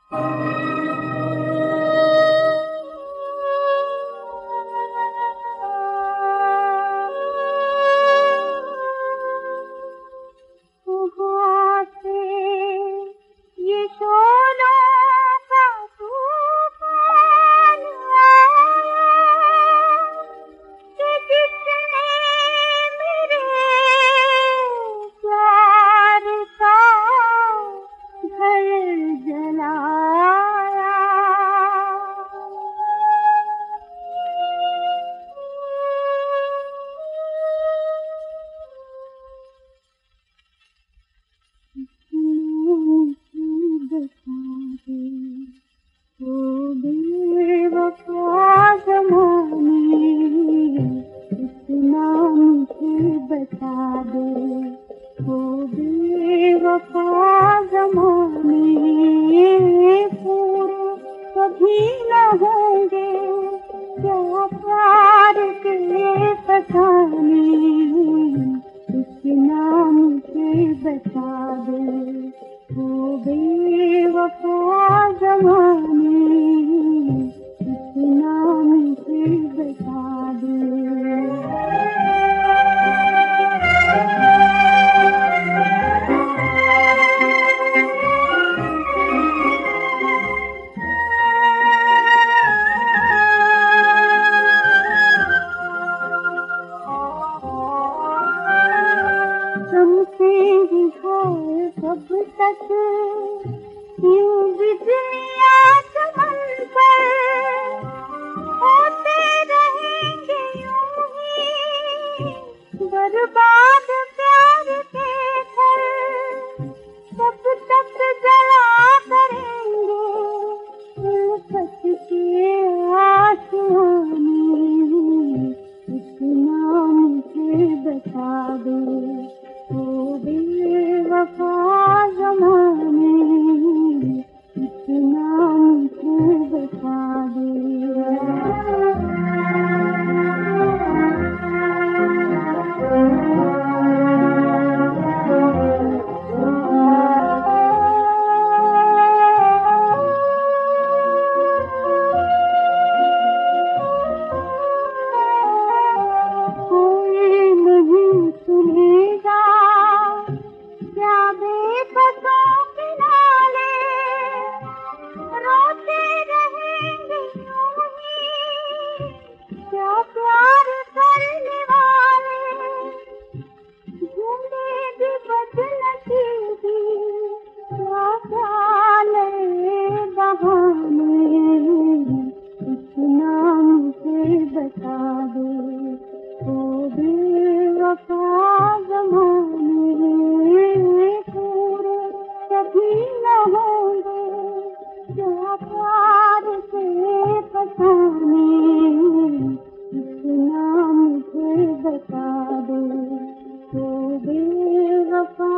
बता दे वो बेवफा ज़माने पूरे कभी न होंगे क्या प्यार के फसाने। इस नाम से बता दे वो बेवफा ज़माने, इस नाम से बता दे। तुमसे ही है कब तक यूं बिजलियां चमन पर, होते रहेंगे यूं ही बर्बाद प्यार के घर। कब तक जला करेंगे उल्फत के आंसुओं में। इस नाम से बता दो वो बेवफा ज़माने, इस नाम से बता दे। कोई नहीं सुनेगा क्या बेबसों के नाले, रोते रहेंगे यूं ही क्या प्यार करने वाले। ढूंढेगी बदनसीबी क्या क्या नए बहाने। इस नाम से बता दो वो बेवफा ज़माने पूरे कभी न होंगे क्या प्यार के फसाने। इस नाम से बता दो वो बेवफा